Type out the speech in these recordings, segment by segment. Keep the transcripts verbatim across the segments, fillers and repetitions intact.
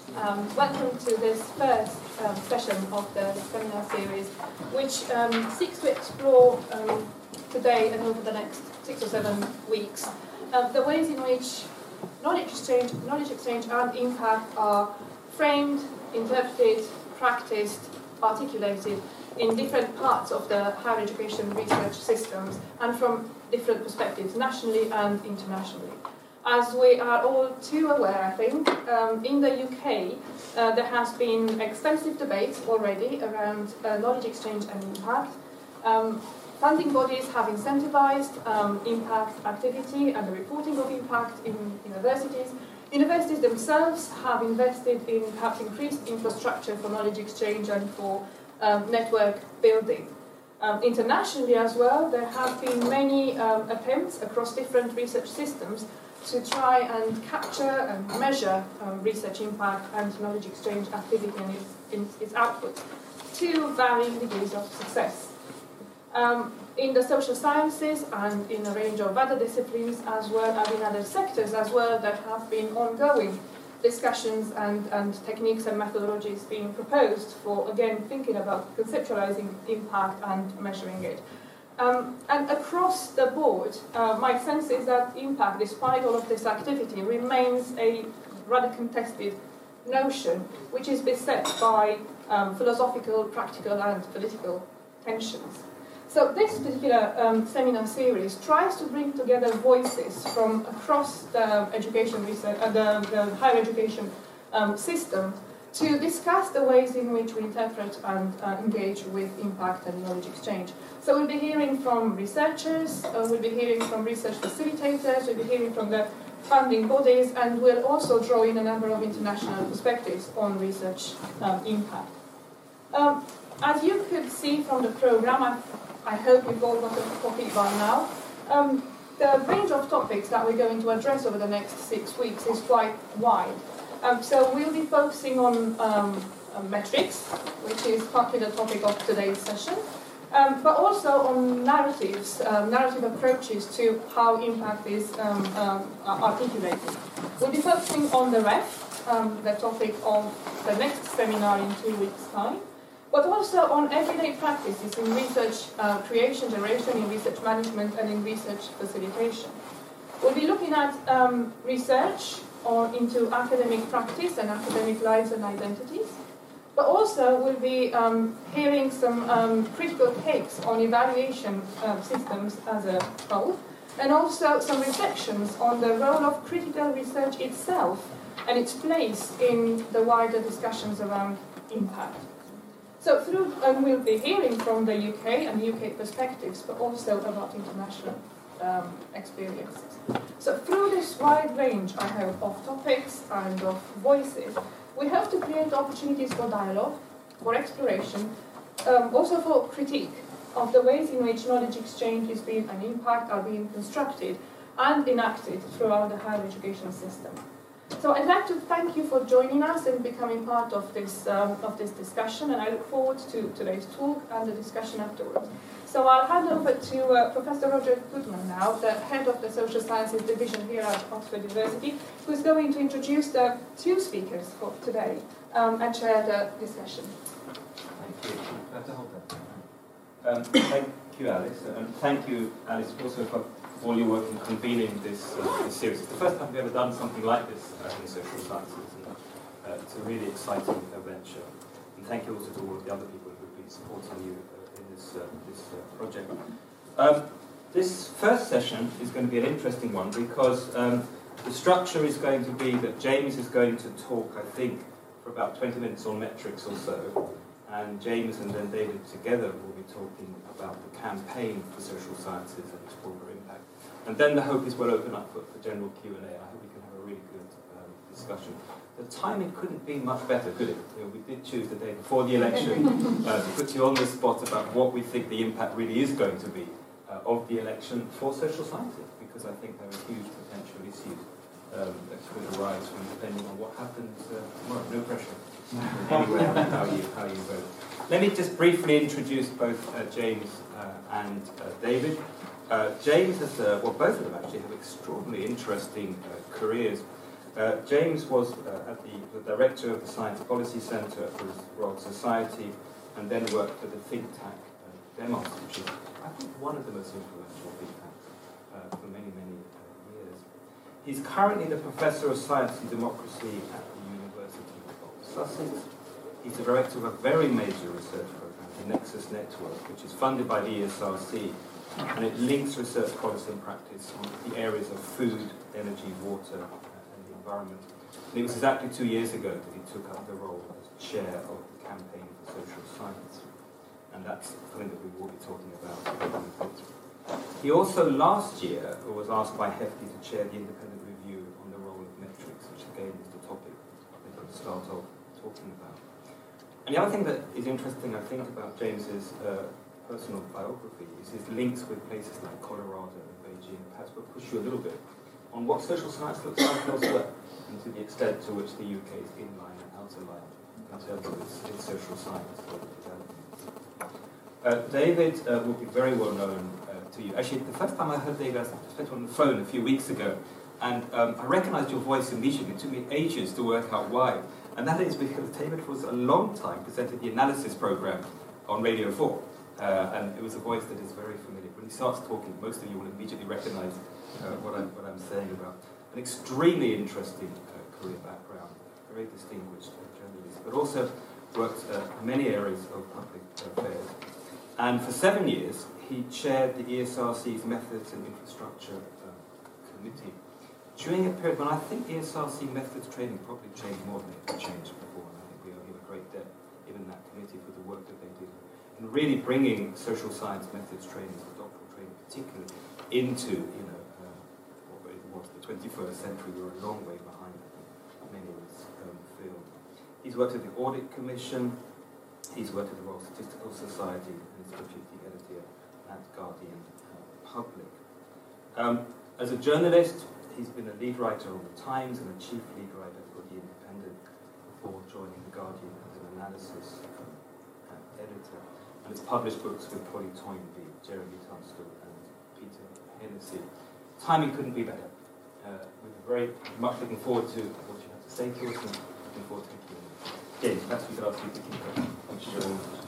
Um, welcome to this first um, session of the seminar series, which um, seeks to explore um, today and over the next six or seven weeks uh, the ways in which knowledge exchange, knowledge exchange and impact are framed, interpreted, practiced, articulated in different parts of the higher education research systems and from different perspectives, nationally and internationally. As we are all too aware, I think, um, in the U K uh, there has been extensive debate already around uh, knowledge exchange and impact. Um, funding bodies have incentivised um, impact activity and the reporting of impact in universities. Universities themselves have invested in perhaps increased infrastructure for knowledge exchange and for um, network building. Um, internationally as well, there have been many um, attempts across different research systems to try and capture and measure um, research impact and knowledge exchange activity and its, its, its output to varying degrees of success. Um, in the social sciences and in a range of other disciplines as well as in other sectors as well, there have been ongoing discussions and, and techniques and methodologies being proposed for, again, thinking about conceptualizing impact and measuring it. Um, and across the board, uh, my sense is that impact, despite all of this activity, remains a rather contested notion, which is beset by um, philosophical, practical, and political tensions. So this particular um, seminar series tries to bring together voices from across the education research, uh, the, the higher education um, system to discuss the ways in which we interpret and uh, engage with impact and knowledge exchange. So we'll be hearing from researchers, uh, we'll be hearing from research facilitators, we'll be hearing from the funding bodies, and we'll also draw in a number of international perspectives on research um, impact. Um, as you could see from the program, I, I hope you've all got a copy by now, um, the range of topics that we're going to address over the next six weeks is quite wide. Um, so we'll be focusing on um, uh, metrics, which is partly the topic of today's session, um, but also on narratives, um, narrative approaches to how impact is um, um, articulated. We'll be focusing on the R E F, um, the topic of the next seminar in two weeks' time, but also on everyday practices in research uh, creation, generation, in research management, and in research facilitation. We'll be looking at um, research or into academic practice and academic lives and identities, but also we'll be um, hearing some um, critical takes on evaluation uh, systems as a whole, and also some reflections on the role of critical research itself and its place in the wider discussions around impact. So through, and we'll be hearing from the U K and U K perspectives, but also about international um, experiences. So through this wide range, I hope, of topics and of voices, we hope to create opportunities for dialogue, for exploration, um, also for critique of the ways in which knowledge exchange is being and impact are being constructed and enacted throughout the higher education system. So I'd like to thank you for joining us and becoming part of this um, of this discussion, and I look forward to today's talk and the discussion afterwards. So I'll hand over to uh, Professor Roger Goodman now, the head of the Social Sciences Division here at Oxford University, who's going to introduce the two speakers for today um, and share the discussion. Thank you. Glad to hold that. Um, thank you, Alice, and thank you, Alice, also for all your work in convening this, uh, this series. It's the first time we've ever done something like this uh, in social sciences, and uh, it's a really exciting venture. And thank you also to all of the other people who have been supporting you uh, in this, uh, this uh, project. Um, this first session is going to be an interesting one because um, the structure is going to be that James is going to talk, I think, for about twenty minutes on metrics or so, and James and then David together will be talking about the campaign for social sciences and its broader impact. And then the hope is we'll open up for, for general Q and A. I hope we can have a really good um, discussion. The timing couldn't be much better, could it? You know, we did choose the day before the election uh, to put you on the spot about what we think the impact really is going to be uh, of the election for social sciences, because I think there are huge potential issues um, that could arise from depending on what happens uh, tomorrow. No pressure. Anyway, on how you, how you vote. Let me just briefly introduce both uh, James uh, and uh, David. Uh, James has, uh, well, both of them actually have extraordinarily interesting uh, careers. Uh, James was uh, at the, the director of the Science Policy Centre for the Royal Society, and then worked at the think tank uh, Demos, which is, I think, one of the most influential think tanks uh, for many, many uh, years. He's currently the Professor of Science and Democracy at the University of Sussex. He's the director of a very major research programme, the Nexus Network, which is funded by the E S R C, and it links research policy and practice on the areas of food, energy, water, and the environment. And it was exactly two years ago that he took up the role as chair of the Campaign for Social Science. And that's something that we will be talking about. He also, last year, was asked by Hefty to chair the independent review on the role of metrics, which again is the topic I think I'll start off talking about. And the other thing that is interesting, I think, about James's uh, personal biography is his links with places like Colorado and Beijing. Perhaps we'll push you a little bit on what social science looks like elsewhere, and to the extent to which the U K is in line and out of line in terms of its, its social science development. Uh, David uh, will be very well known uh, to you. Actually, the first time I heard David, I spent on the phone a few weeks ago, and um, I recognised your voice immediately. It took me ages to work out why. And that is because David was a long time presented the analysis programme on Radio four. Uh, and it was a voice that is very familiar. When he starts talking, most of you will immediately recognise uh, what, I'm, what I'm saying about. An extremely interesting uh, career background, very distinguished uh, journalist, but also worked uh, in many areas of public affairs. And for seven years, he chaired the E S R C's Methods and Infrastructure uh, Committee. During a period when I think E S R C methods training probably changed more than it had changed before, and I think we owe him a great debt, given that committee, for the work that they did, and really bringing social science methods training, doctoral training particularly, into, you know, uh, what it was the twenty-first century. We were a long way behind many of this um, field. He's worked at the Audit Commission, he's worked at the Royal Statistical Society, and he's deputy editor at Guardian uh, Public. Um, as a journalist, he's been a lead writer on the Times and a chief lead writer for The Independent before joining the Guardian as an analysis um, uh, editor. And has published books with Polly Toynbee, Jeremy Tunstall, and Peter Hennessy. Timing couldn't be better. Uh, we're very much looking forward to what you have to say to us, and looking forward to keeping it. James, perhaps we could ask you to keep going. Thank you very much.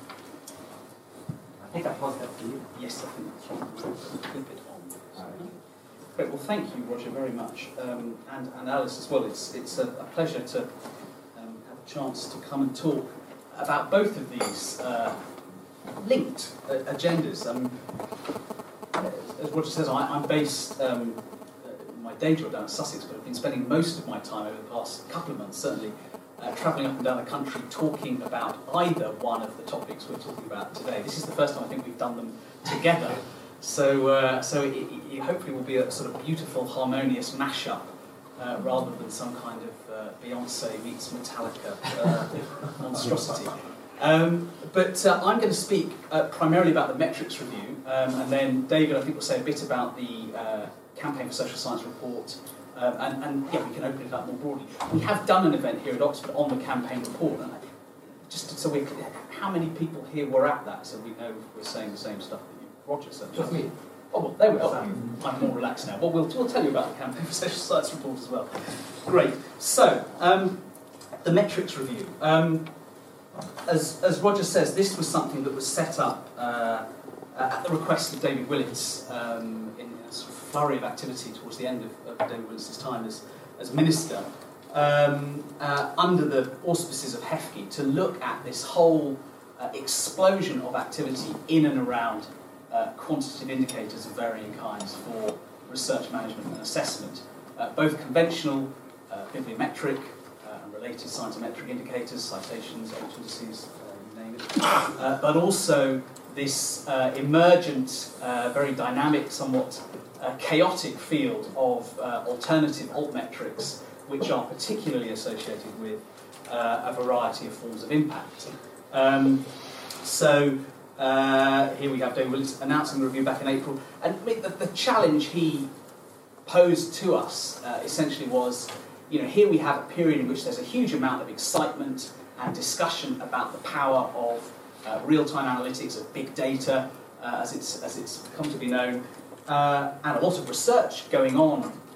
I think I passed that to you. Yes, I think that's right. Keep it on. Right. Great. Well, thank you, Roger, very much, um, and, and Alice as well. It's it's a, a pleasure to um, have a chance to come and talk about both of these uh, linked uh, agendas. Um, as Roger says, I, I'm based um, in my day job down in Sussex, but I've been spending most of my time over the past couple of months, certainly, uh, travelling up and down the country talking about either one of the topics we're talking about today. This is the first time I think we've done them together. So, uh, so it, it hopefully will be a sort of beautiful, harmonious mashup, uh, rather than some kind of uh, Beyonce meets Metallica uh, monstrosity. Um, but uh, I'm going to speak uh, primarily about the metrics review, um, and then David, I think, will say a bit about the uh, Campaign for Social Science report, um, and, and yeah, we can open it up more broadly. We have done an event here at Oxford on the campaign report, and just so we're clear, how many people here were at that, so we know we're saying the same stuff that you, Roger said. Just me. Oh, well, there we go. I'm more relaxed now. Well, we'll, we'll tell you about the Campaign for Social Science report as well. Great. So, um, the metrics review. Um, As, as Roger says, this was something that was set up uh, at the request of David Willetts um, in a sort of flurry of activity towards the end of, of David Willetts' time as, as minister, um, uh, under the auspices of Hefty, to look at this whole uh, explosion of activity in and around uh, quantitative indicators of varying kinds for research management and assessment, uh, both conventional, uh, bibliometric, related scientometric indicators, citations, H indices, uh, you name it, uh, but also this uh, emergent, uh, very dynamic, somewhat uh, chaotic field of uh, alternative altmetrics, which are particularly associated with uh, a variety of forms of impact. Um, so uh, here we have David Willetts announcing the review back in April, and the, the challenge he posed to us uh, essentially was, you know, here we have a period in which there's a huge amount of excitement and discussion about the power of uh, real-time analytics, of big data, uh, as it's as it's come to be known, uh, and a lot of research going on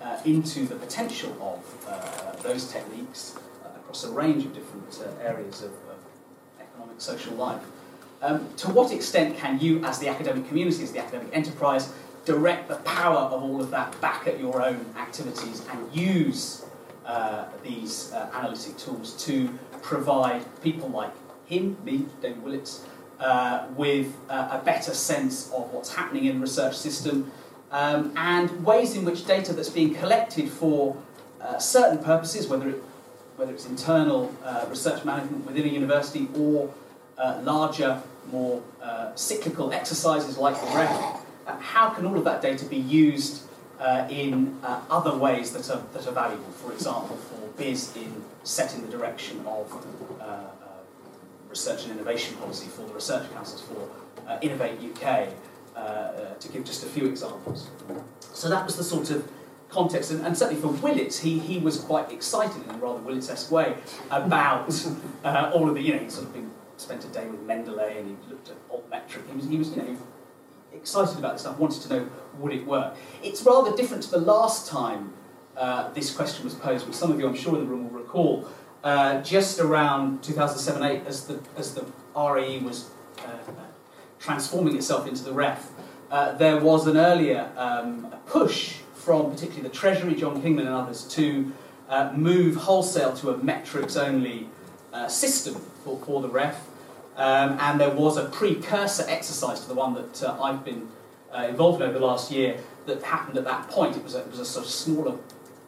uh, into the potential of uh, those techniques uh, across a range of different uh, areas of, of economic, social life. Um, to what extent can you, as the academic community, as the academic enterprise, direct the power of all of that back at your own activities and use uh, these uh, analytic tools to provide people like him, me, David Willetts, uh, with uh, a better sense of what's happening in the research system, um, and ways in which data that's being collected for uh, certain purposes, whether it, whether it's internal uh, research management within a university or uh, larger, more uh, cyclical exercises like the R E F, uh, how can all of that data be used uh, in uh, other ways that are, that are valuable? For example, for B I S in setting the direction of uh, uh, research and innovation policy, for the research councils, for uh, Innovate U K, uh, uh, to give just a few examples. So that was the sort of context, and, and certainly for Willetts, he, he was quite excited in a rather Willetts-esque way about uh, all of the, you know, he sort of been, spent a day with Mendeley and he looked at altmetric. He was, he was, you know, excited about this stuff, wanted to know, would it work? It's rather different to the last time uh, this question was posed, which some of you, I'm sure, in the room will recall, uh, just around two thousand seven eight, as the, as the R A E was uh, transforming itself into the R E F. Uh, there was an earlier um, push from particularly the Treasury, John Kingman and others, to uh, move wholesale to a metrics-only uh, system for, for the R E F. Um, and there was a precursor exercise to the one that uh, I've been uh, involved in over the last year that happened at that point. It was a, it was a sort of smaller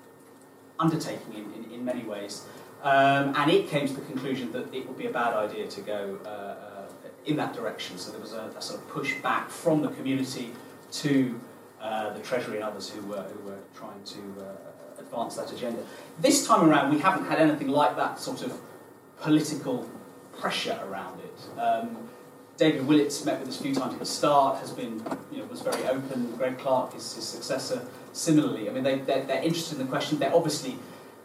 undertaking in, in, in many ways. Um, and it came to the conclusion that it would be a bad idea to go uh, uh, in that direction. So there was a, a sort of push back from the community to uh, the Treasury and others who were, who were trying to uh, advance that agenda. This time around, we haven't had anything like that sort of political pressure around it. Um, David Willetts met with us a few times at the start, has been, you know, was very open. Greg Clark, his, his successor, similarly. I mean, they, they're, they're interested in the question. They're obviously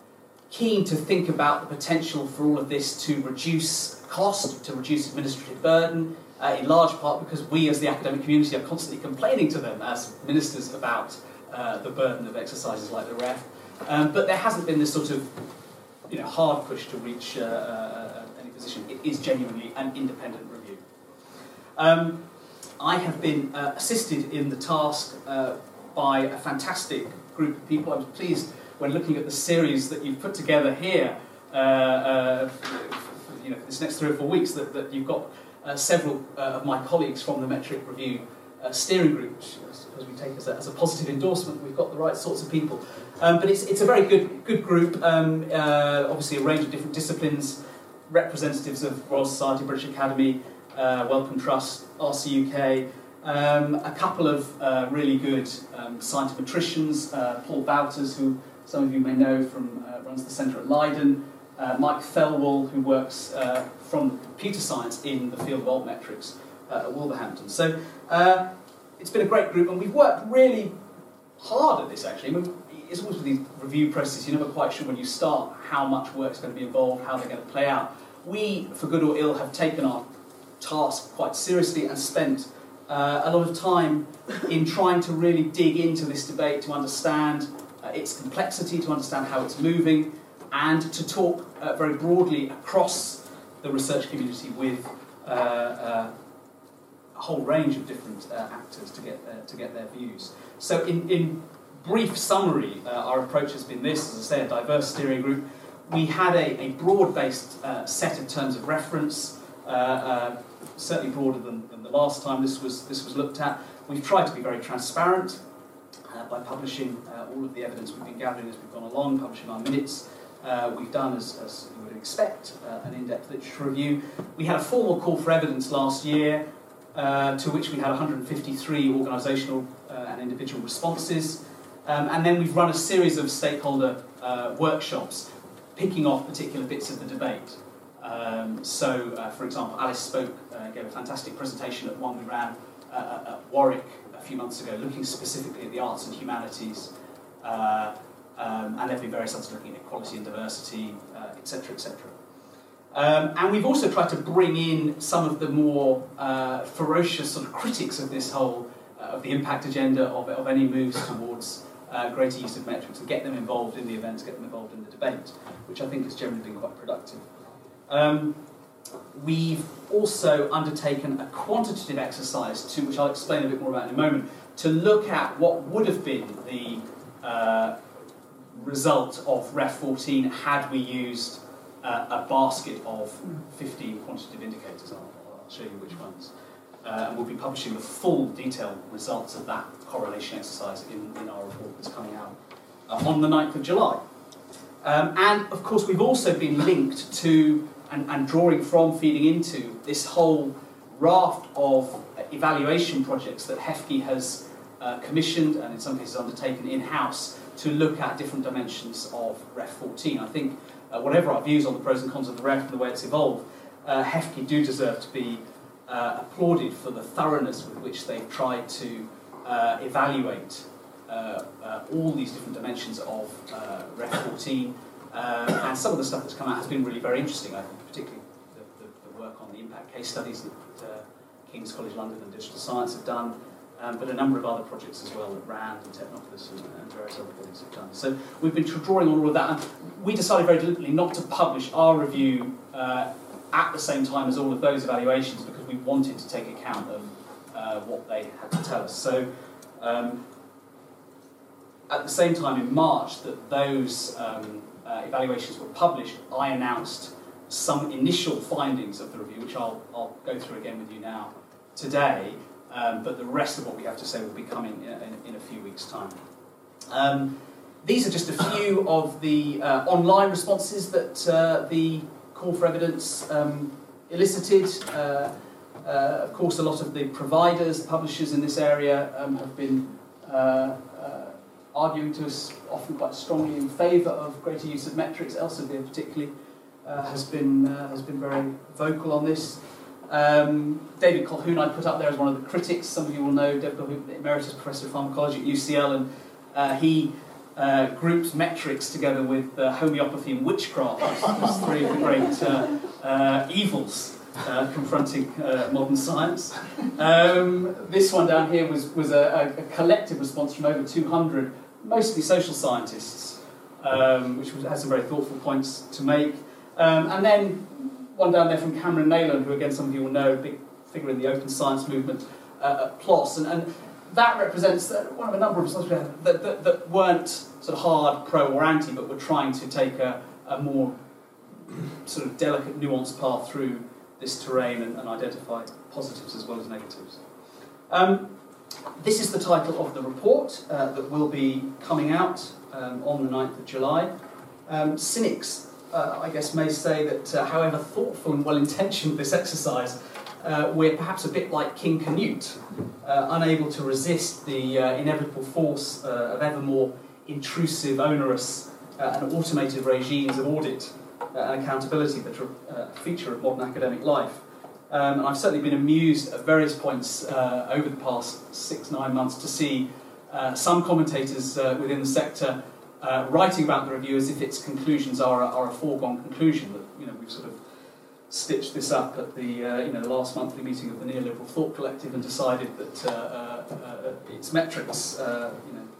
keen to think about the potential for all of this to reduce cost, to reduce administrative burden, uh, in large part because we as the academic community are constantly complaining to them as ministers about uh, the burden of exercises like the R E F. Um, but there hasn't been this sort of, you know, hard push to reach uh, uh, any position. It is genuinely an independent review. Um, I have been uh, assisted in the task uh, by a fantastic group of people. I was pleased when looking at the series that you've put together here, uh, uh, you know, this next three or four weeks, that, that you've got uh, several uh, of my colleagues from the Metric Review uh, steering group, which I suppose we take as a, as a positive endorsement. We've got the right sorts of people. Um, but it's, it's a very good, good group, um, uh, obviously a range of different disciplines, representatives of Royal Society, British Academy, uh, Wellcome Trust, R C U K, um, a couple of uh, really good um, scientimetricians, uh, Paul Wouters, who some of you may know from, uh, runs the centre at Leiden, uh, Mike Thelwall, who works uh, from computer science in the field of altmetrics uh, at Wolverhampton. So uh, it's been a great group, and we've worked really hard at this, actually. I mean, it's always with these review processes, you're never quite sure when you start how much work's going to be involved, how they're going to play out. We, for good or ill, have taken our task quite seriously and spent uh, a lot of time in trying to really dig into this debate, to understand uh, its complexity, to understand how it's moving, and to talk uh, very broadly across the research community with uh, uh, a whole range of different uh, actors to get, uh, to get their views. So in, in brief summary, uh, our approach has been this, as I say, a diverse steering group. We had a, a broad-based uh, set of terms of reference, uh, uh, certainly broader than, than the last time this was, this was looked at. We've tried to be very transparent uh, by publishing uh, all of the evidence we've been gathering as we've gone along, publishing our minutes. Uh, we've done, as, as you would expect, uh, an in-depth literature review. We had a formal call for evidence last year, uh, to which we had one hundred fifty-three organisational uh, and individual responses. Um, and then we've run a series of stakeholder uh, workshops, picking off particular bits of the debate. Um, so, uh, for example, Alice spoke, uh, gave a fantastic presentation at one we ran uh, at Warwick a few months ago, looking specifically at the arts and humanities. Uh, um, and there have been various others looking at equality and diversity, uh, et cetera, et cetera. Um, and we've also tried to bring in some of the more uh, ferocious sort of critics of this whole, uh, of the impact agenda, of, of any moves towards uh, greater use of metrics and get them involved in the events, get them involved in the debate, which I think has generally been quite productive. Um, we've also undertaken a quantitative exercise, to, which I'll explain a bit more about in a moment, to look at what would have been the uh, result of Ref fourteen had we used uh, a basket of fifteen quantitative indicators. I'll, I'll show you which ones. Uh, and we'll be publishing the full detailed results of that correlation exercise in, in our report that's coming out uh, on the ninth of July. Um, and of course we've also been linked to and, and drawing from, feeding into this whole raft of evaluation projects that HEFCE has uh, commissioned and in some cases undertaken in-house to look at different dimensions of Ref fourteen. I think uh, whatever our views on the pros and cons of the Ref and the way it's evolved, uh, HEFCE do deserve to be uh, applauded for the thoroughness with which they've tried to uh, evaluate uh, uh, all these different dimensions of uh, Ref fourteen. Uh, and some of the stuff that's come out has been really very interesting, I think, particularly the, the, the work on the impact case studies that uh, King's College London and Digital Science have done, um, but a number of other projects as well that RAND and Technopolis and, and various other bodies have done. So we've been drawing on all of that, and we decided very deliberately not to publish our review uh, at the same time as all of those evaluations because we wanted to take account of uh, what they had to tell us. So um, at the same time in March that those um, uh, evaluations were published, I announced some initial findings of the review, which I'll, I'll go through again with you now today, um, but the rest of what we have to say will be coming in, in, in a few weeks' time. Um, these are just a few of the uh, online responses that uh, the call for evidence um, elicited. Uh, uh, of course, a lot of the providers, publishers in this area um, have been uh, uh, arguing to us often quite strongly in favour of greater use of metrics. Elsevier particularly uh, has been uh, has been very vocal on this. Um, David Colquhoun I put up there as one of the critics. Some of you will know David Colquhoun, Emeritus Professor of Pharmacology at U C L, and uh, he uh, groups metrics together with uh, homeopathy and witchcraft as three of the great uh, uh, evils uh, confronting uh, modern science. Um, this one down here was, was a, a collective response from over two hundred, mostly social scientists, um, which was, has some very thoughtful points to make. Um, and then one down there from Cameron Nayland, who again some of you will know, a big figure in the open science movement uh, at PLOS. And, and that represents one of a number of responses that, that, that weren't sort of hard pro or anti, but were trying to take a, a more sort of delicate, nuanced path through this terrain and, and identify positives as well as negatives. Um, this is the title of the report uh, that will be coming out um, on the ninth of July. Um, cynics, uh, I guess, may say that uh, however thoughtful and well-intentioned this exercise, uh, we're perhaps a bit like King Canute, uh, unable to resist the uh, inevitable force uh, of ever more intrusive, onerous uh, and automated regimes of audit uh, and accountability that are a feature of modern academic life. Um, and I've certainly been amused at various points uh, over the past six, nine months to see uh, some commentators uh, within the sector uh, writing about the review as if its conclusions are a, are a foregone conclusion. That, you know, we've sort of stitched this up at the uh, you know the last monthly meeting of the Neoliberal Thought Collective and decided that uh, uh, uh, its metrics, uh, you know,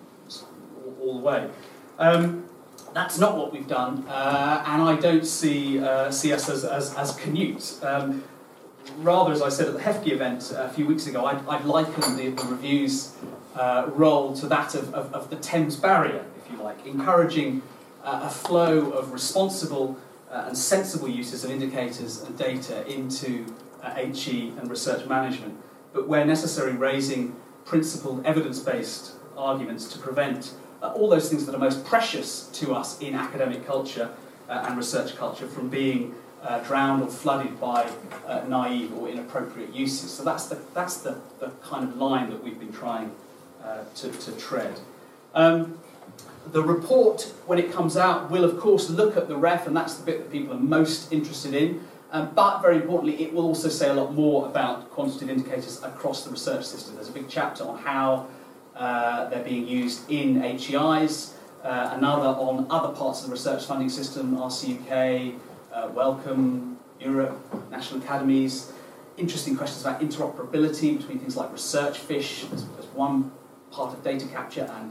all, all the way. Um, That's not what we've done, uh, and I don't see uh, see us as, as, as Canute. Um, rather, as I said at the HEFCE event a few weeks ago, I'd, I'd liken the, the review's uh, role to that of, of, of the Thames Barrier, if you like, encouraging uh, a flow of responsible uh, and sensible uses of indicators and data into uh, H E and research management, but where necessary raising principled evidence-based arguments to prevent Uh, all those things that are most precious to us in academic culture uh, and research culture from being uh, drowned or flooded by uh, naive or inappropriate uses. So that's the, that's the, the kind of line that we've been trying uh, to, to tread. Um, the report, when it comes out, will of course look at the Ref, and that's the bit that people are most interested in. Um, but very importantly, it will also say a lot more about quantitative indicators across the research system. There's a big chapter on how Uh, they're being used in H E Is, uh, another on other parts of the research funding system, R C U K, uh, Wellcome, Europe, national academies. Interesting questions about interoperability between things like ResearchFish as, as one part of data capture and, and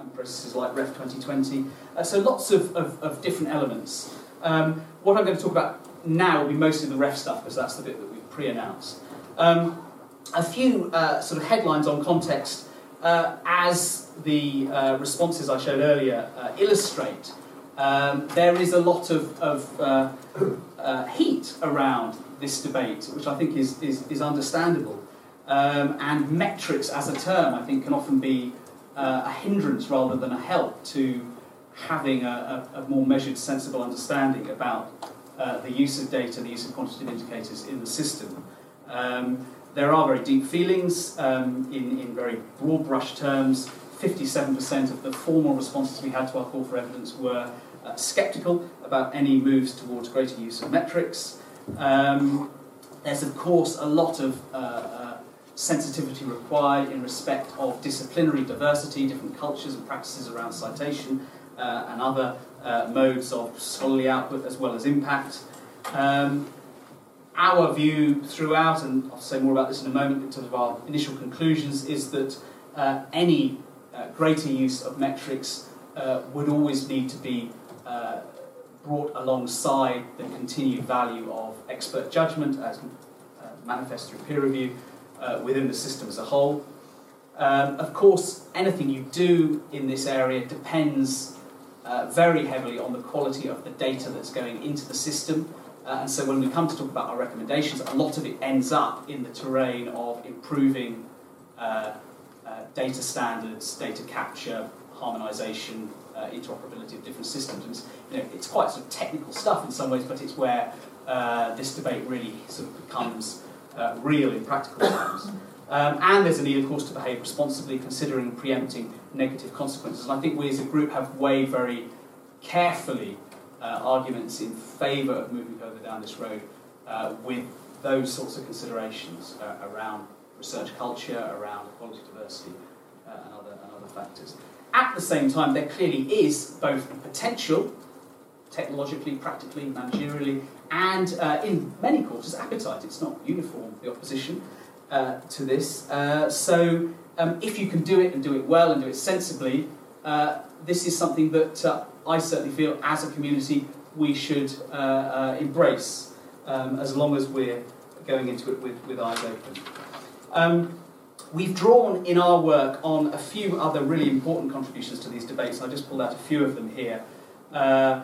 development processes like R E F twenty twenty. Uh, so lots of, of, of different elements. Um, what I'm going to talk about now will be mostly the R E F stuff, because that's the bit that we've pre-announced. Um, a few uh, sort of headlines on context. Uh, as the uh, responses I showed earlier uh, illustrate, um, there is a lot of, of uh, uh, heat around this debate, which I think is, is, is understandable. Um, and metrics as a term, I think, can often be uh, a hindrance rather than a help to having a, a, a more measured, sensible understanding about uh, the use of data, the use of quantitative indicators in the system. Um, There are very deep feelings um, in, in very broad brush terms. fifty-seven percent of the formal responses we had to our call for evidence were uh, sceptical about any moves towards greater use of metrics. Um, there's of course a lot of uh, uh, sensitivity required in respect of disciplinary diversity, different cultures and practices around citation uh, and other uh, modes of scholarly output as well as impact. Um, Our view throughout, and I'll say more about this in a moment in terms of our initial conclusions, is that uh, any uh, greater use of metrics uh, would always need to be uh, brought alongside the continued value of expert judgment as uh, manifest through peer review uh, within the system as a whole. Um, of course, anything you do in this area depends uh, very heavily on the quality of the data that's going into the system. Uh, and so when we come to talk about our recommendations, a lot of it ends up in the terrain of improving uh, uh, data standards, data capture, harmonisation, uh, interoperability of different systems. And it's, you know, it's quite sort of technical stuff in some ways, but it's where uh, this debate really sort of becomes uh, real in practical terms. Um, and there's a need, of course, to behave responsibly, considering preempting negative consequences. And I think we as a group have weighed very carefully Uh, arguments in favour of moving further down this road uh, with those sorts of considerations uh, around research culture, around quality diversity uh, and, other, and other factors. At the same time, there clearly is both the potential, technologically, practically, managerially, and uh, in many quarters, appetite. It's not uniform, the opposition uh, to this. Uh, so um, if you can do it and do it well and do it sensibly, uh, this is something that uh, I certainly feel, as a community, we should uh, uh, embrace, um, as long as we're going into it with, with eyes open. Um, we've drawn in our work on a few other really important contributions to these debates, and I just pulled out a few of them here. Uh,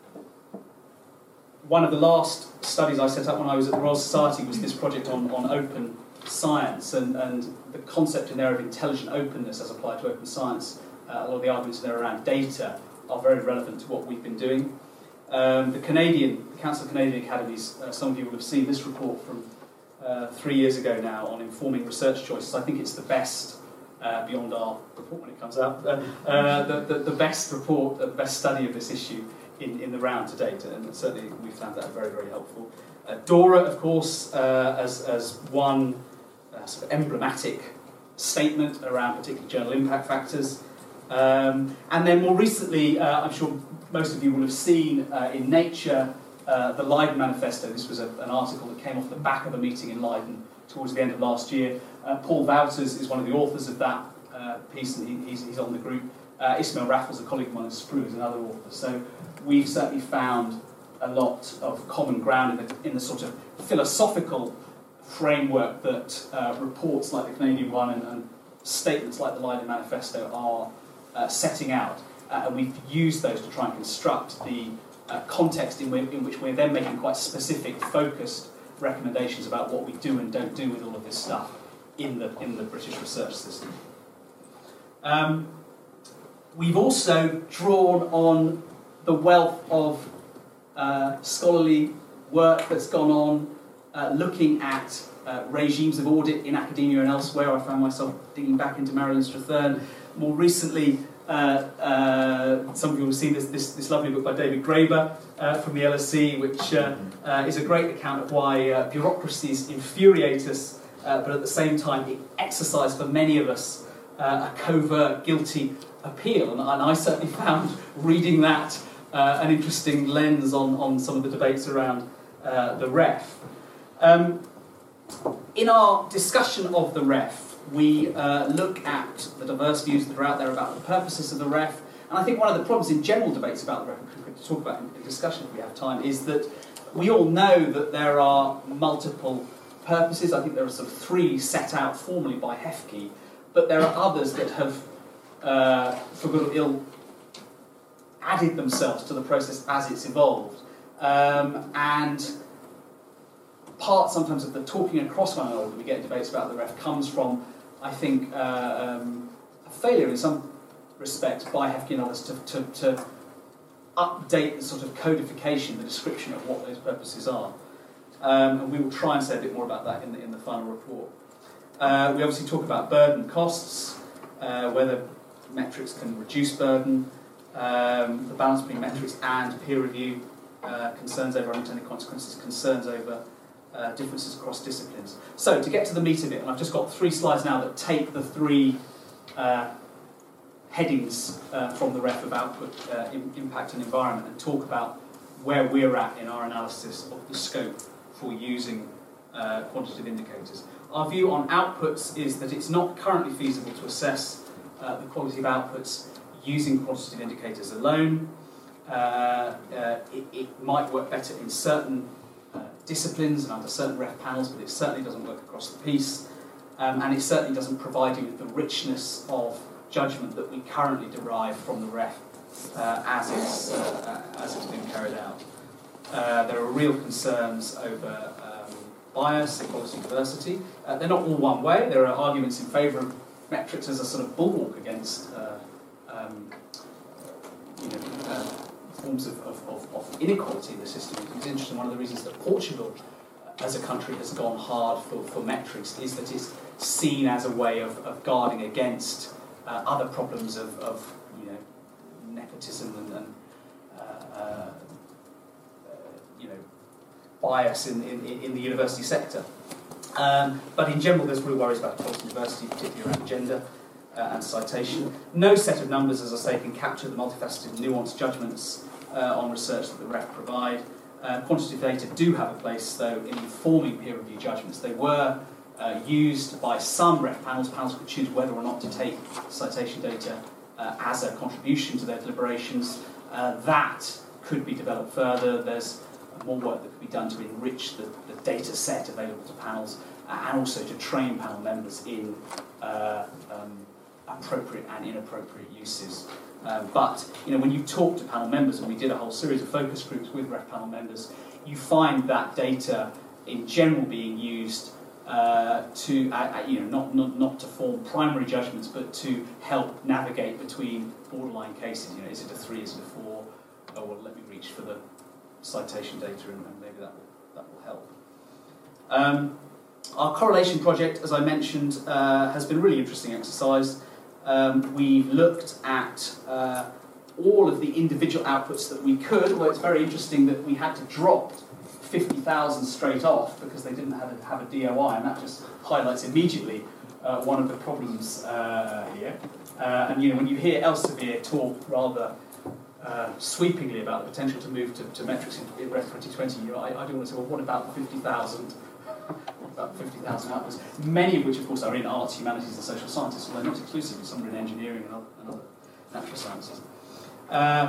one of the last studies I set up when I was at the Royal Society was this project on, on open science, and, and the concept in there of intelligent openness as applied to open science. Uh, a lot of the arguments there around data are very relevant to what we've been doing. Um, the Canadian, the Council of Canadian Academies, uh, some of you will have seen this report from uh, three years ago now on informing research choices. I think it's the best, uh, beyond our report when it comes out, uh, uh, the, the, the best report, uh, the best study of this issue in, in the round to date, and certainly we found that very, very helpful. Uh, DORA, of course, uh, as, as one uh, sort of emblematic statement around particularly journal impact factors. Um, and then more recently, uh, I'm sure most of you will have seen uh, in Nature uh, the Leiden Manifesto. This was a, an article that came off the back of a meeting in Leiden towards the end of last year. Uh, Paul Wouters is one of the authors of that uh, piece, and he, he's, he's on the group. Uh, Ismail Raffles, a colleague of mine at S P R U, is another author. So we've certainly found a lot of common ground in the, in the sort of philosophical framework that uh, reports like the Canadian one and, and statements like the Leiden Manifesto are Uh, setting out, uh, and we've used those to try and construct the uh, context in, in which we're then making quite specific, focused recommendations about what we do and don't do with all of this stuff in the in the British research system. Um, we've also drawn on the wealth of uh, scholarly work that's gone on uh, looking at uh, regimes of audit in academia and elsewhere. I found myself digging back into Marilyn Strathern. More recently, uh, uh, some of you will see this, this, this lovely book by David Graeber uh, from the L S E, which uh, uh, is a great account of why uh, bureaucracies infuriate us, uh, but at the same time it exercises for many of us uh, a covert, guilty appeal. And, and I certainly found reading that uh, an interesting lens on, on some of the debates around uh, the R E F. Um, in our discussion of the R E F, we uh, look at the diverse views that are out there about the purposes of the ref. And I think one of the problems in general debates about the ref, which we could talk about in discussion if we have time, is that we all know that there are multiple purposes. I think there are sort of three set out formally by Hefke, but there are others that have, uh, for good or ill, added themselves to the process as it's evolved. Um, and part sometimes of the talking across one another that we get in debates about the ref comes from, I think, uh, um, a failure in some respects by Hefke and others to, to, to update the sort of codification, the description of what those purposes are. Um, and we will try and say a bit more about that in the, in the final report. Uh, we obviously talk about burden costs, uh, whether metrics can reduce burden, um, the balance between metrics and peer review, uh, concerns over unintended consequences, concerns over uh, differences across disciplines. So, to get to the meat of it, and I've just got three slides now that take the three uh, headings uh, from the ref of output, uh, in, impact and environment, and talk about where we're at in our analysis of the scope for using uh, quantitative indicators. Our view on outputs is that it's not currently feasible to assess uh, the quality of outputs using quantitative indicators alone. Uh, uh, it, it might work better in certain uh, disciplines and under certain ref panels, but it certainly doesn't work across the piece, um, and it certainly doesn't provide you with the richness of judgment that we currently derive from the ref uh, as, it's, uh, as it's been carried out. Uh, there are real concerns over um, bias, equality, diversity. Uh, they're not all one way. There are arguments in favour of metrics as a sort of bulwark against uh, um, you know, uh, forms of, of, of, of inequality in the system. It's interesting, one of the reasons that Portugal uh, as a country has gone hard for, for metrics is that it's seen as a way of, of guarding against uh, other problems of, of you know, nepotism and, and uh, uh, you know, bias in, in, in the university sector. Um, but in general, there's real worries about equality and diversity, particularly around gender uh, and citation. No set of numbers, as I say, can capture the multifaceted, nuanced judgments uh, on research that the ref provide. Uh, quantitative data do have a place, though, in informing peer review judgments. They were uh, used by some ref panels. Panels could choose whether or not to take citation data uh, as a contribution to their deliberations. Uh, that could be developed further. There's more work that could be done to enrich the, the data set available to panels uh, and also to train panel members in uh, um, appropriate and inappropriate uses. Uh, but you know, when you talk to panel members, and we did a whole series of focus groups with ref panel members, you find that data in general being used uh, to, uh, you know, not, not not to form primary judgments, but to help navigate between borderline cases. You know, is it a three? Is it a four? Oh well, let me reach for the citation data, and, and maybe that will, that will help. Um, our correlation project, as I mentioned, uh, has been a really interesting exercise. Um, we've looked at uh, all of the individual outputs that we could, although it's very interesting that we had to drop fifty thousand straight off because they didn't have a, have a D O I, and that just highlights immediately uh, one of the problems uh, here. Uh, and you know, when you hear Elsevier talk rather Uh, sweepingly about the potential to move to, to metrics in, in ref twenty twenty, you know, I, I do want to say, well, what about the fifty thousand? What about fifty thousand outputs? Many of which, of course, are in arts, humanities, and social sciences, although not exclusively. Some are in engineering and other, and other natural sciences. Uh,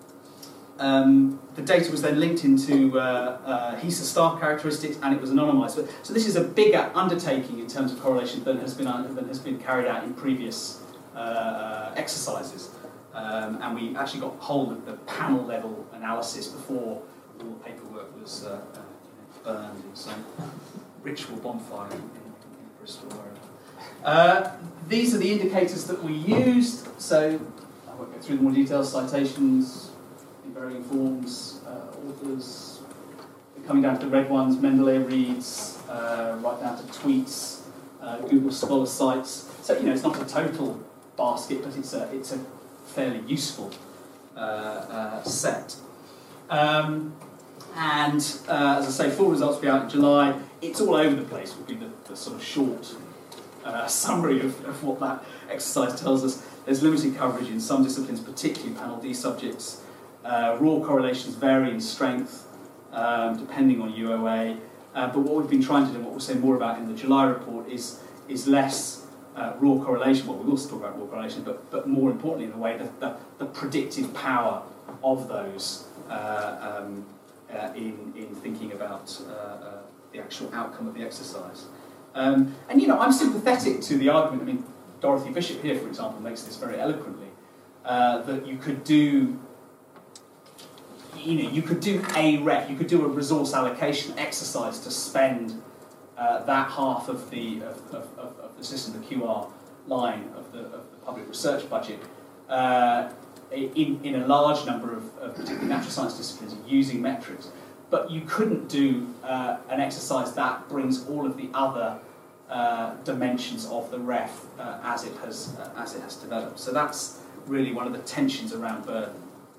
um, the data was then linked into uh, uh, HESA star characteristics, and it was anonymised. So, so this is a bigger undertaking in terms of correlation than has been uh, than has been carried out in previous uh, exercises. Um, and we actually got hold of the panel level analysis before all the paperwork was uh, uh, burned in some ritual bonfire in, in, in Bristol. Uh, these are the indicators that we used. So I won't go through the more details. Citations in varying forms, uh, authors, coming down to the red ones, Mendeley reads, uh, right down to tweets, uh, Google Scholar sites. So you know, it's not a total basket, but it's a it's a fairly useful uh, uh, set. Um, and uh, as I say, full results will be out in July. It's all over the place, would be the, the sort of short uh, summary of, of what that exercise tells us. There's limited coverage in some disciplines, particularly panel D subjects. Uh, raw correlations vary in strength, um, depending on U O A. Uh, but what we've been trying to do, and what we'll say more about in the July report, is, is less uh, raw correlation, well, we also talk about raw correlation, but, but more importantly, in the way that the, the predictive power of those uh, um, uh, in, in thinking about uh, uh, the actual outcome of the exercise. Um, and, you know, I'm sympathetic to the argument. I mean, Dorothy Bishop here, for example, makes this very eloquently, uh, that you could do, you know, you could do a ref, you could do a resource allocation exercise to spend uh, that half of the of, of, of, of the system, the Q R line of the, of the public research budget, uh, in, in a large number of, of particularly natural science disciplines using metrics. But you couldn't do uh, an exercise that brings all of the other uh, dimensions of the ref uh, as it has uh, as it has developed. So that's really one of the tensions around burden.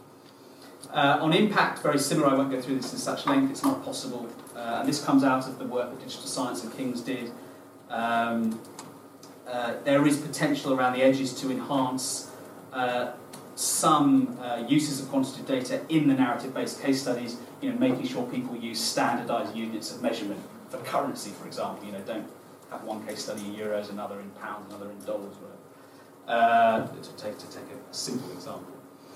Uh, on impact, very similar. I won't go through this in such length. It's not possible, uh, and this comes out of the work that Digital Science and King's did. Um, uh, there is potential around the edges to enhance uh, some uh, uses of quantitative data in the narrative-based case studies. You know, making sure people use standardised units of measurement for currency, for example. You know, don't have one case study in euros, another in pounds, another in dollars, whatever. Uh, to take to take a simple example.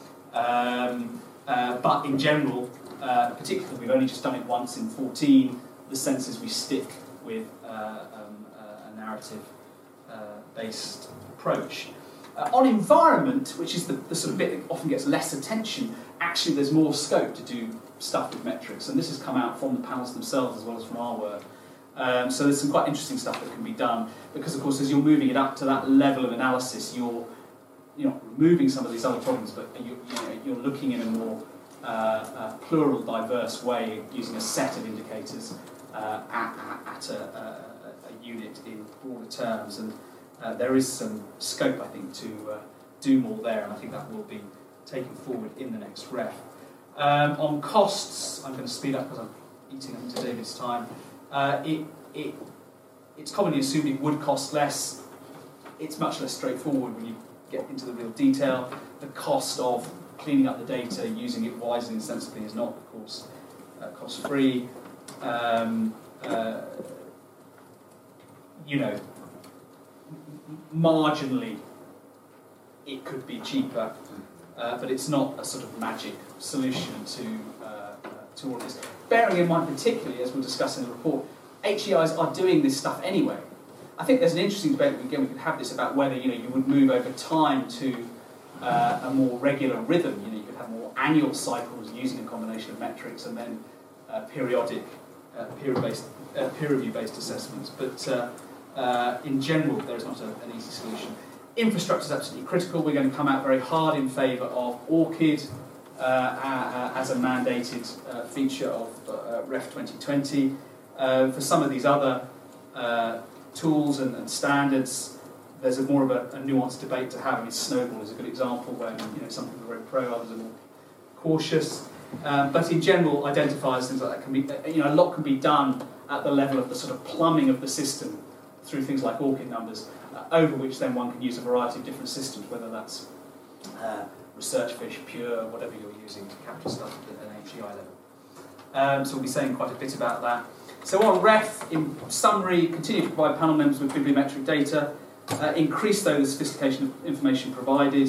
Um, uh, but in general, uh, particularly we've only just done it once in fourteen. The sense is we stick with uh, um, uh, a narrative-based uh, approach. Uh, on environment, which is the, the sort of bit that often gets less attention, actually there's more scope to do stuff with metrics, and this has come out from the panels themselves as well as from our work. Um, so there's some quite interesting stuff that can be done, because of course as you're moving it up to that level of analysis, you're you're not removing some of these other problems, but you, you know, you're looking in a more uh, uh, plural, diverse way, using a set of indicators uh, at, at a, a, a unit in broader terms, and uh, there is some scope, I think, to uh, do more there, and I think that will be taken forward in the next ref. Um, on costs, I'm going to speed up because I'm eating into David's time. Uh, it, it, it's commonly assumed it would cost less. It's much less straightforward when you get into the real detail. The cost of cleaning up the data, using it wisely and sensibly is not, of course, uh, cost-free. Um, uh, you know, marginally, it could be cheaper. Uh, but it's not a sort of magic solution to, uh, uh, to all of this. Bearing in mind particularly, as we'll discuss in the report, H E Is are doing this stuff anyway. I think there's an interesting debate, again we could have this, about whether you know, you would move over time to uh, a more regular rhythm. You know, you could have more annual cycles using a combination of metrics and then uh, periodic uh, peer-based, uh, peer review-based assessments. But uh, uh, in general, there's not a, an easy solution. Infrastructure is absolutely critical. We're going to come out very hard in favour of ORCID uh, uh, as a mandated uh, feature of uh, Ref twenty twenty. Uh, for some of these other uh, tools and, and standards, there's a more of a, a nuanced debate to have. I mean, Snowball is a good example where you know, some people are very pro, others are more cautious. Um, but in general, identifiers, things like that, can be, you know, a lot can be done at the level of the sort of plumbing of the system through things like ORCID numbers, uh, over which then one can use a variety of different systems, whether that's uh, ResearchFish, Pure, whatever you're using to capture stuff at an H E I level. Um, so we'll be saying quite a bit about that. So on Ref, in summary, continue to provide panel members with bibliometric data, uh, increase though the sophistication of information provided,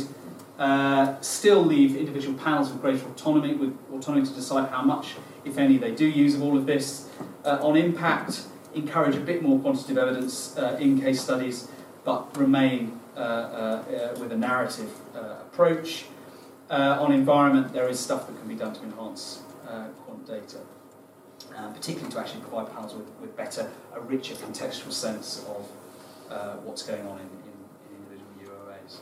uh, still leave individual panels with greater autonomy, with autonomy to decide how much, if any, they do use of all of this. Uh, on impact, encourage a bit more quantitative evidence uh, in case studies, but remain uh, uh, uh, with a narrative uh, approach. Uh, on environment, there is stuff that can be done to enhance uh, quant data, uh, particularly to actually provide panels with, with better, a richer contextual sense of uh, what's going on in, in, in individual U O As.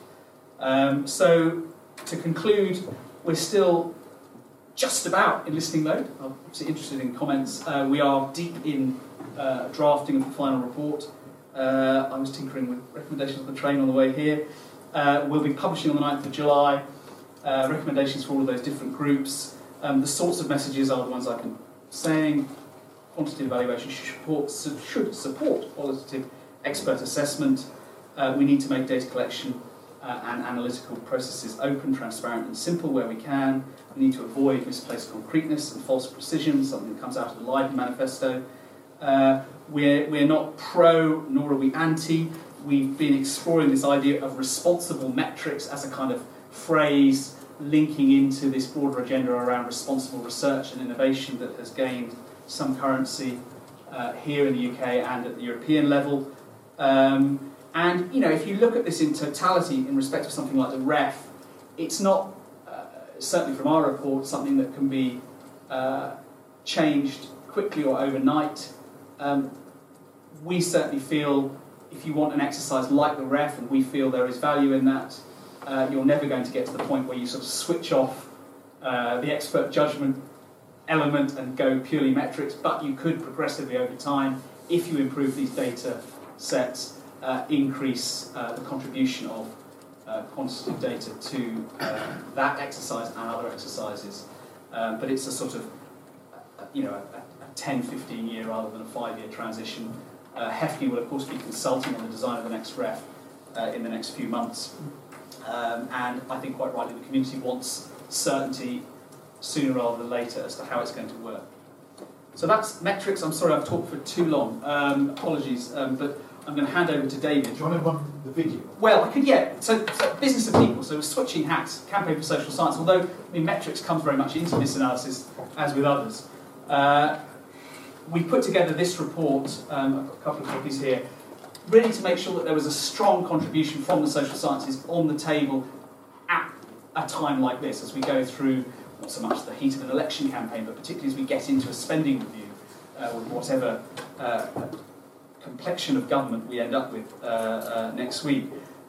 Um, so, to conclude, we're still just about in listening mode. I'm obviously interested in comments. Uh, we are deep in uh, drafting of the final report. Uh, I was tinkering with recommendations on the train on the way here. Uh, we'll be publishing on the ninth of July. Uh, recommendations for all of those different groups. Um, the sorts of messages are the ones I've been saying. Quantitative evaluation should support, should support qualitative expert assessment. Uh, we need to make data collection uh, and analytical processes open, transparent and simple where we can. We need to avoid misplaced concreteness and false precision, something that comes out of the Leiden Manifesto. Uh, we're, we're not pro, nor are we anti, we've been exploring this idea of responsible metrics as a kind of phrase linking into this broader agenda around responsible research and innovation that has gained some currency uh, here in the U K and at the European level. Um, and, you know, if you look at this in totality in respect of something like the R E F, it's not, uh, certainly from our report, something that can be uh, changed quickly or overnight. Um, we certainly feel if you want an exercise like the R E F, and we feel there is value in that, uh, you're never going to get to the point where you sort of switch off uh, the expert judgment element and go purely metrics, but you could progressively over time, if you improve these data sets, uh, increase uh, the contribution of uh, quantitative data to uh, that exercise and other exercises. Um, but it's a sort of, uh, you know, a, a ten, fifteen year rather than a five year transition. Uh, Hefty will of course be consulting on the design of the next R E F uh, in the next few months. Um, and I think quite rightly the community wants certainty sooner rather than later as to how it's going to work. So that's metrics. I'm sorry I've talked for too long. Um, apologies, um, but I'm going to hand over to David. Do you want to run the video? Well, I could, yeah. So, so business of people. So we're switching hats. Campaign for Social Science. Although I mean, metrics comes very much into this analysis, as with others. Uh, we put together this report. Um, I've got a couple of copies here, really to make sure that there was a strong contribution from the social sciences on the table at a time like this, as we go through not so much the heat of an election campaign, but particularly as we get into a spending review uh, with whatever uh, complexion of government we end up with uh, uh, next week,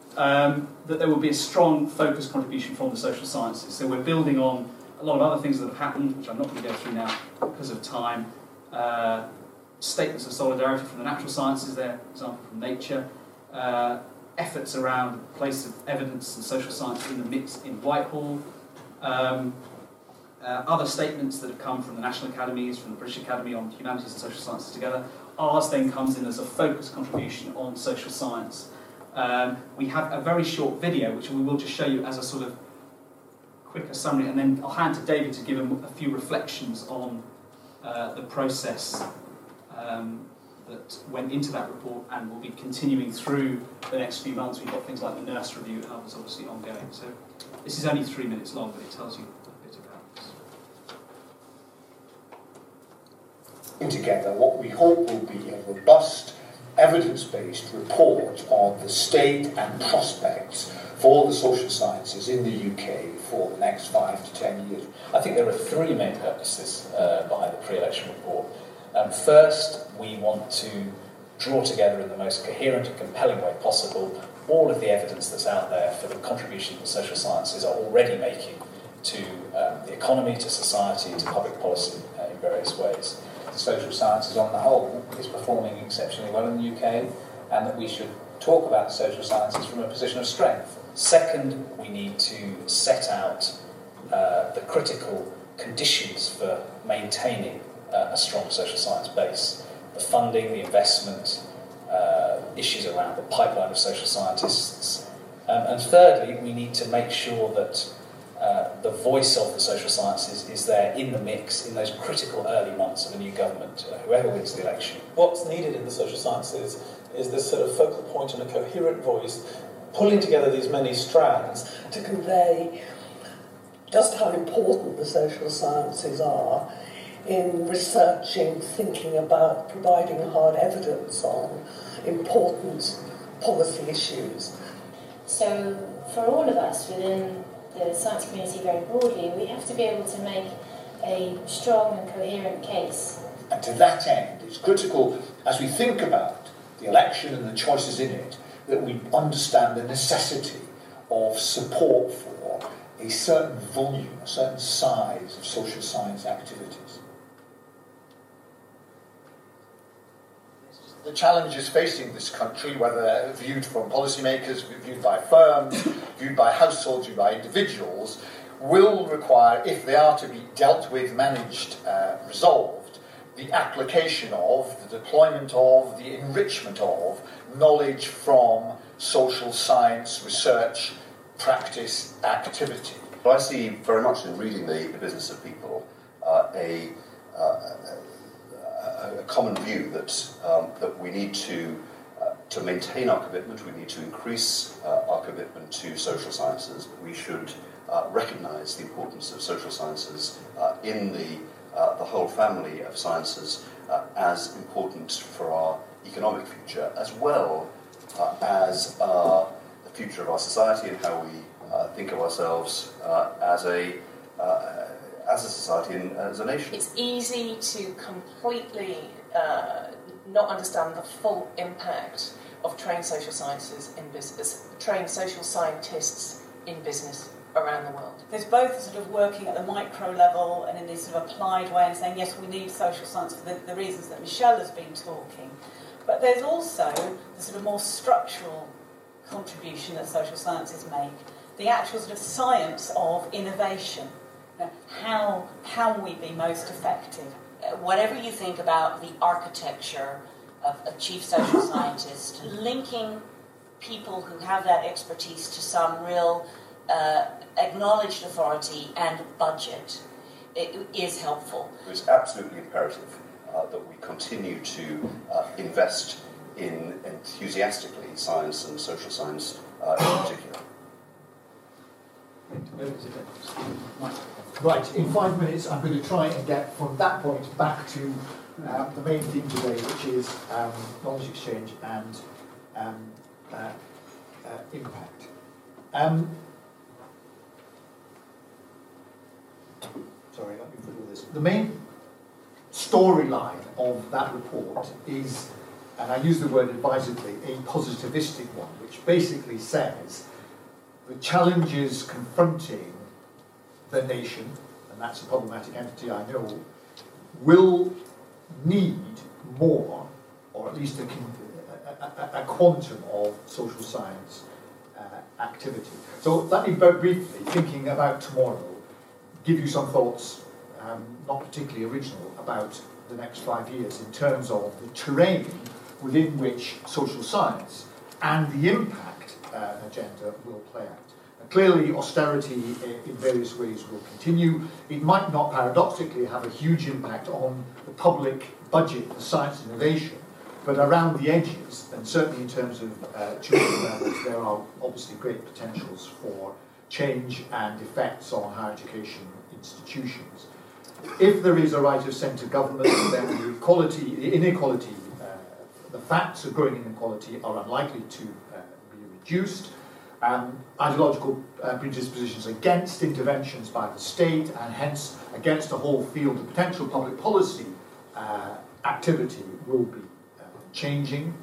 um, that there will be a strong focused contribution from the social sciences. So we're building on a lot of other things that have happened, which I'm not going to go through now because of time. Uh, statements of solidarity from the natural sciences there, for example, from Nature. Uh, efforts around the place of evidence and social science in the mix in Whitehall. Um, Uh, other statements that have come from the National Academies, from the British Academy on Humanities and Social Sciences together. Ours then comes in as a focused contribution on social science. Um, we have a very short video, which we will just show you as a sort of quicker summary, and then I'll hand to David to give him a few reflections on uh, the process um, that went into that report and will be continuing through the next few months. We've got things like the nurse review and others obviously ongoing. So this is only three minutes long, but it tells you together what we hope will be a robust, evidence-based report on the state and prospects for the social sciences in the U K for the next five to ten years. I think there are three main purposes uh, behind the pre-election report. Um, first, we want to draw together in the most coherent and compelling way possible all of the evidence that's out there for the contribution that social sciences are already making to um, the economy, to society, to public policy uh, in various ways. Social sciences on the whole is performing exceptionally well in the U K, and that we should talk about social sciences from a position of strength. Second, we need to set out uh, the critical conditions for maintaining uh, a strong social science base. The funding, the investment, uh, issues around the pipeline of social scientists. Um, and thirdly, we need to make sure that Uh, the voice of the social sciences is there in the mix in those critical early months of a new government, uh, whoever wins the election. What's needed in the social sciences is this sort of focal point and a coherent voice, pulling together these many strands to convey just how important the social sciences are in researching, thinking about, providing hard evidence on important policy issues. So for all of us within the science community very broadly, we have to be able to make a strong and coherent case. And to that end, it's critical, as we think about the election and the choices in it, that we understand the necessity of support for a certain volume, a certain size of social science activities. The challenges facing this country, whether viewed from policymakers, viewed by firms, viewed by households, viewed by individuals, will require, if they are to be dealt with, managed, uh, resolved, the application of, the deployment of, the enrichment of knowledge from social science, research, practice, activity. Well, I see very much in reading the, the Business of People uh, a, uh, a, a common view that, um, that we need to uh, to maintain our commitment, we need to increase uh, our commitment to social sciences. We should uh, recognise the importance of social sciences uh, in the, uh, the whole family of sciences uh, as important for our economic future, as well uh, as uh, the future of our society and how we uh, think of ourselves uh, as a uh, as a society and as a nation. It's easy to completely uh, not understand the full impact of trained social sciences in business, trained social scientists in business around the world. There's both sort of working at the micro level and in this sort of applied way and saying, yes, we need social science for the, the reasons that Michelle has been talking. But there's also the sort of more structural contribution that social sciences make, the actual sort of science of innovation. You know, how can we be most effective? Uh, whatever you think about the architecture of a chief social scientist, linking people who have that expertise to some real uh, acknowledged authority and budget it is helpful. It's absolutely imperative uh, that we continue to uh, invest in enthusiastically science and social science uh, in particular. Right, in five minutes I'm going to try and get from that point back to um, the main theme today, which is um, knowledge exchange and um, uh, uh, impact. Um, sorry, let me put all this. The main storyline of that report is, and I use the word advisedly, a positivistic one, which basically says the challenges confronting the nation, and that's a problematic entity I know, will need more, or at least a, a, a, a quantum of social science uh, activity. So let me very briefly, thinking about tomorrow, give you some thoughts, um, not particularly original, about the next five years in terms of the terrain within which social science and the impact uh, agenda will play out. Now, clearly, austerity in various ways will continue. It might not paradoxically have a huge impact on the public budget for science innovation, but around the edges, and certainly in terms of uh, tuition levels, there are obviously great potentials for change and effects on higher education institutions. If there is a right of centre government, then the equality, the inequality, uh, the facts of growing inequality are unlikely to uh, be reduced. Um, ideological uh, predispositions against interventions by the state, and hence against a whole field of potential public policy uh, activity, will be uh, changing.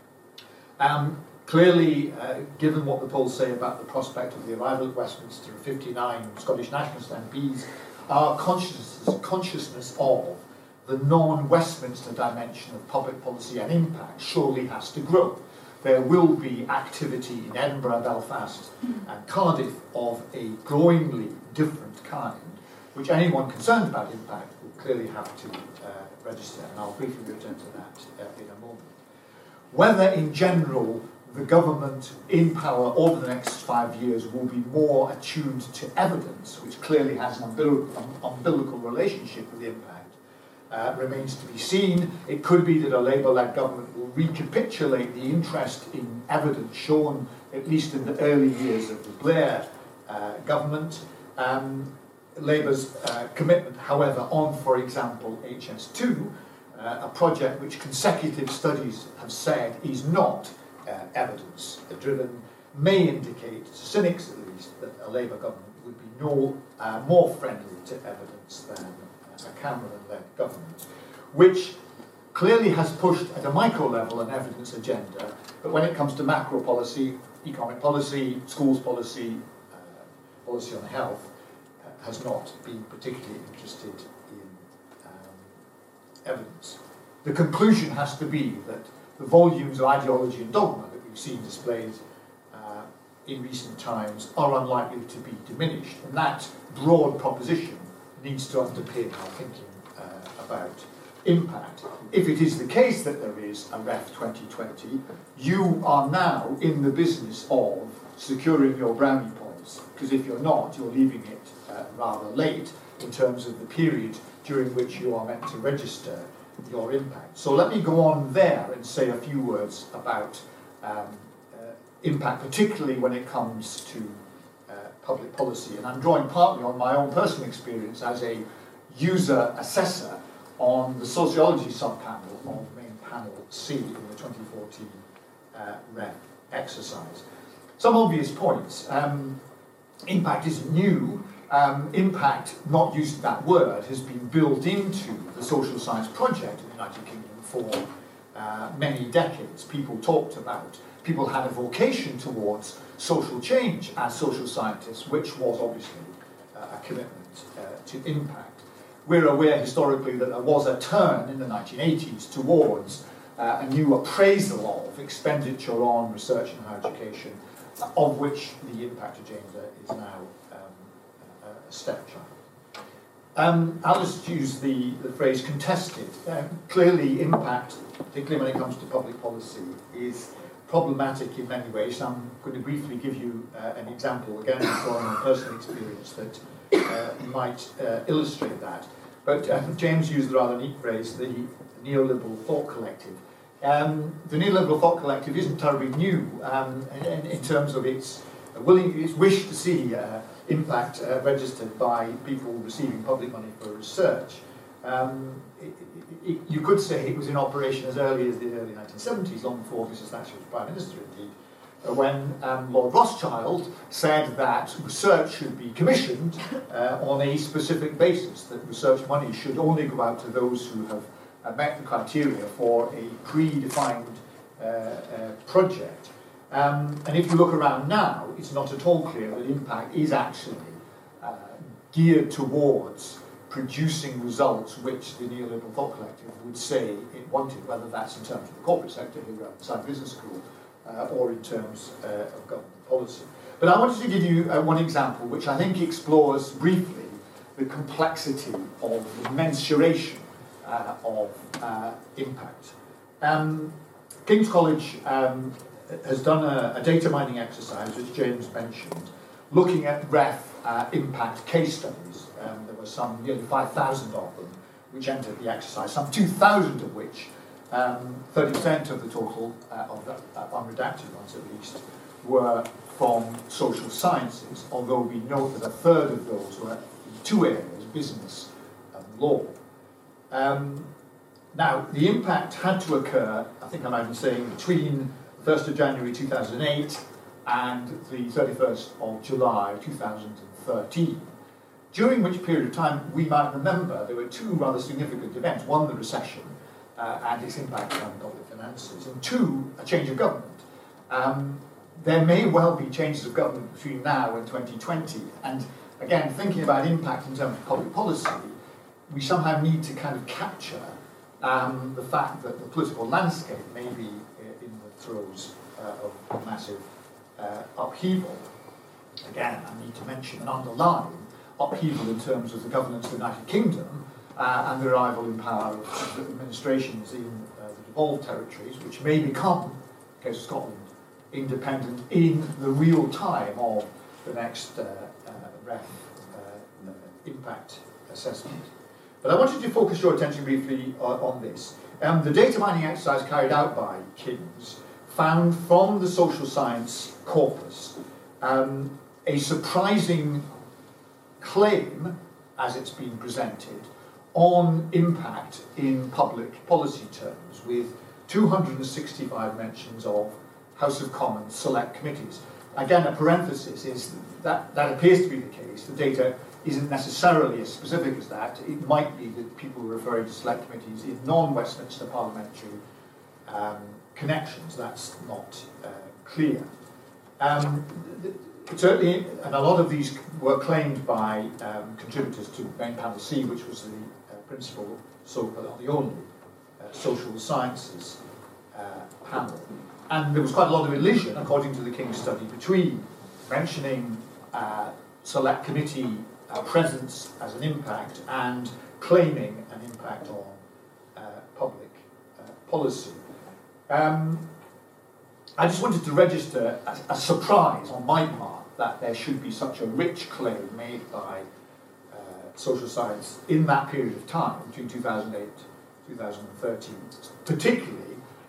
Um, clearly, uh, given what the polls say about the prospect of the arrival at Westminster of fifty-nine Scottish nationalist M Ps, our consciousness, consciousness of the non-Westminster dimension of public policy and impact surely has to grow. There will be activity in Edinburgh, Belfast and Cardiff of a growingly different kind, which anyone concerned about impact will clearly have to uh, register, and I'll briefly return to that uh, in a moment. Whether in general the government in power over the next five years will be more attuned to evidence, which clearly has an umbilical, umbilical relationship with impact, uh, remains to be seen. It could be that a Labour-led government will recapitulate the interest in evidence shown, at least in the early years of the Blair uh, government. Um, Labour's uh, commitment, however, on, for example, H S two, uh, a project which consecutive studies have said is not Uh, evidence-driven, may indicate, to cynics at least, that a Labour government would be no, uh, more friendly to evidence than uh, a Cameron-led government, which clearly has pushed at a micro level an evidence agenda, but when it comes to macro policy, economic policy, schools policy, uh, policy on health, uh, has not been particularly interested in um, evidence. The conclusion has to be that the volumes of ideology and dogma that we've seen displayed uh, in recent times are unlikely to be diminished. And that broad proposition needs to underpin our thinking uh, about impact. If it is the case that there is a R E F twenty twenty, you are now in the business of securing your brownie points, because if you're not, you're leaving it uh, rather late in terms of the period during which you are meant to register your impact. So let me go on there and say a few words about um, uh, impact, particularly when it comes to uh, public policy. And I'm drawing partly on my own personal experience as a user assessor on the sociology subpanel of main panel C in the twenty fourteen uh, R E F exercise. Some obvious points. Um, impact is new. Um, impact, not using that word, has been built into the social science project in the United Kingdom for uh, many decades. People talked about, people had a vocation towards social change as social scientists, which was obviously uh, a commitment uh, to impact. We're aware historically that there was a turn in the nineteen eighties towards uh, a new appraisal of expenditure on research and higher education, uh, of which the impact agenda is now um, a stepchild. Um, I'll just use the, the phrase contested. Uh, clearly, impact, particularly when it comes to public policy, is problematic in many ways. I'm going to briefly give you uh, an example, again, from my personal experience that uh, might uh, illustrate that. But uh, James used the rather neat phrase, the neoliberal thought collective. Um, the neoliberal thought collective isn't terribly new um, in, in terms of its willing, its wish to see uh, impact uh, registered by people receiving public money for research. Um, it, it, it, you could say it was in operation as early as the early nineteen seventies, long before Missus Thatcher was Prime Minister indeed, uh, when um, Lord Rothschild said that research should be commissioned uh, on a specific basis, that research money should only go out to those who have uh, met the criteria for a predefined uh, uh, project. Um, and if you look around now, it's not at all clear that impact is actually uh, geared towards producing results which the neoliberal thought collective would say it wanted, whether that's in terms of the corporate sector here outside business school uh, or in terms uh, of government policy. But I wanted to give you uh, one example which I think explores briefly the complexity of the mensuration uh, of uh, impact. Um, King's College um, has done a, a data mining exercise, which James mentioned, looking at R E F uh, impact case studies. Um, there were some nearly five thousand of them which entered the exercise, some two thousand of which, um, thirty percent of the total, uh, of the uh, unredacted ones at least, were from social sciences, although we note that a third of those were in two areas, business and law. Um, now, the impact had to occur, I think I'm even saying, between first of January two thousand eight and the thirty-first of July two thousand thirteen, during which period of time we might remember there were two rather significant events. One, the recession uh, and its impact on public finances, and two, a change of government. Um, there may well be changes of government between now and twenty twenty, and again, thinking about impact in terms of public policy, we somehow need to kind of capture um, the fact that the political landscape may be throes uh, of massive uh, upheaval. Again, I need to mention and underline upheaval in terms of the governance of the United Kingdom uh, and the arrival in power of administrations in uh, the devolved territories, which may become, in the case of Scotland, independent in the real time of the next uh, uh, R E F uh, impact assessment. But I wanted to focus your attention briefly on, on this. Um, the data mining exercise carried out by King's found from the social science corpus um, a surprising claim, as it's been presented, on impact in public policy terms, with two hundred sixty-five mentions of House of Commons select committees. Again, a parenthesis is that that appears to be the case. The data isn't necessarily as specific as that. It might be that people are referring to select committees in non-Westminster parliamentary um, connections. That's not uh, clear. Um, certainly, and a lot of these were claimed by um, contributors to main panel C, which was the uh, principal, so uh, the only uh, social sciences uh, panel. And there was quite a lot of elision, according to the King's study, between mentioning uh, select committee uh, presence as an impact and claiming an impact on uh, public uh, policy. Um, I just wanted to register a, a surprise on my part that there should be such a rich claim made by uh, social science in that period of time, between two thousand eight and two thousand thirteen, particularly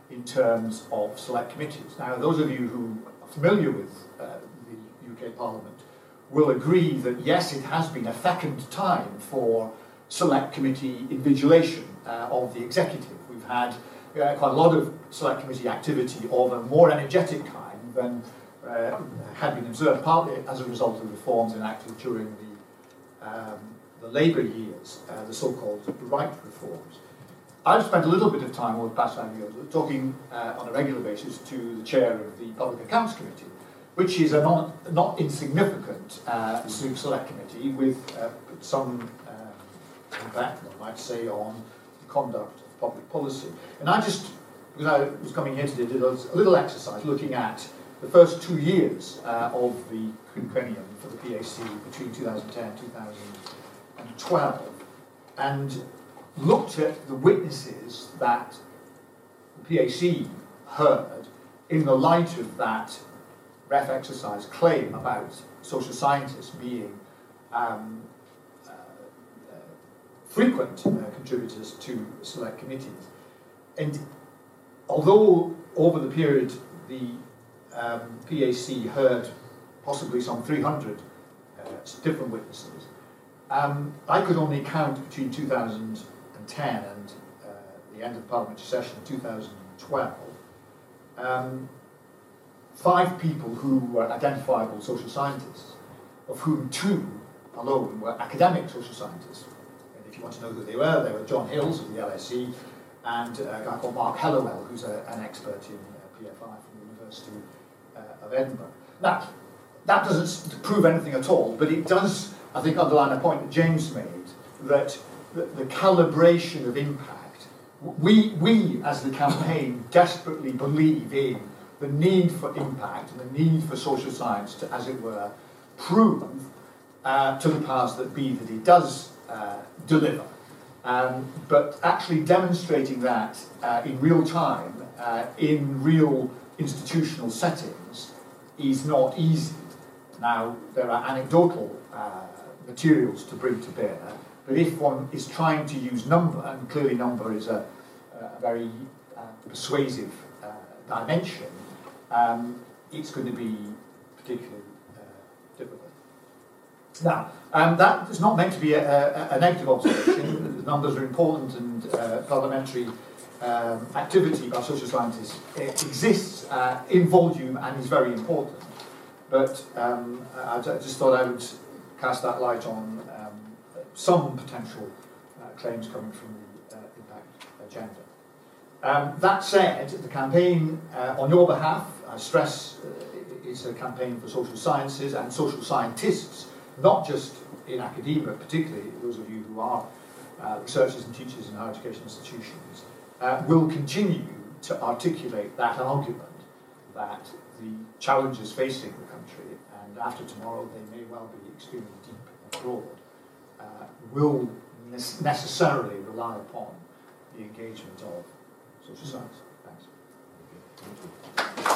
in terms of select committees. Now, those of you who are familiar with uh, the U K Parliament will agree that yes, it has been a fecund time for select committee invigilation uh, of the executive. We've had uh, quite a lot of select committee activity of a more energetic kind than uh, had been observed, partly as a result of reforms enacted during the, um, the Labour years, uh, the so-called right reforms. I've spent a little bit of time over the past five years talking uh, on a regular basis to the chair of the Public Accounts Committee, which is a not, not insignificant uh, select committee with uh, some uh, impact, I might say, on the conduct of public policy. And I just, because I was coming here today, did a little exercise looking at the first two years uh, of the quinquennium for the P A C between two thousand ten and two thousand twelve, and looked at the witnesses that the P A C heard in the light of that ref exercise claim about social scientists being um, uh, uh, frequent uh, contributors to select committees. And although over the period the um, P A C heard possibly some three hundred uh, different witnesses, um, I could only count between two thousand ten and uh, the end of the parliamentary session in two thousand twelve, um, five people who were identifiable social scientists, of whom two alone were academic social scientists. And if you want to know who they were, they were John Hills of the L S E and a guy called Mark Hellowell, who's a, an expert in uh, P F I from the University uh, of Edinburgh. Now, that doesn't prove anything at all, but it does, I think, underline a point that James made, that the, the calibration of impact, we, we as the campaign desperately believe in the need for impact and the need for social science to, as it were, prove uh, to the powers that be that it does uh, deliver. Um, but actually demonstrating that uh, in real time, uh, in real institutional settings, is not easy. Now, there are anecdotal uh, materials to bring to bear, but if one is trying to use number, and clearly number is a, a very uh, persuasive uh, dimension, um, it's going to be particularly uh, difficult. Now, um, that is not meant to be a, a, a negative observation. The numbers are important, and uh, parliamentary um, activity by social scientists exists uh, in volume and is very important. But um, I just thought I would cast that light on um, some potential uh, claims coming from the uh, impact agenda. Um, that said, the campaign uh, on your behalf, I stress, uh, is a campaign for social sciences and social scientists, not just in academia, particularly those of you who are uh, researchers and teachers in higher education institutions, uh, will continue to articulate that argument that the challenges facing the country, and after tomorrow they may well be extremely deep and broad, uh, will ne necessarily rely upon the engagement of social science. Thanks.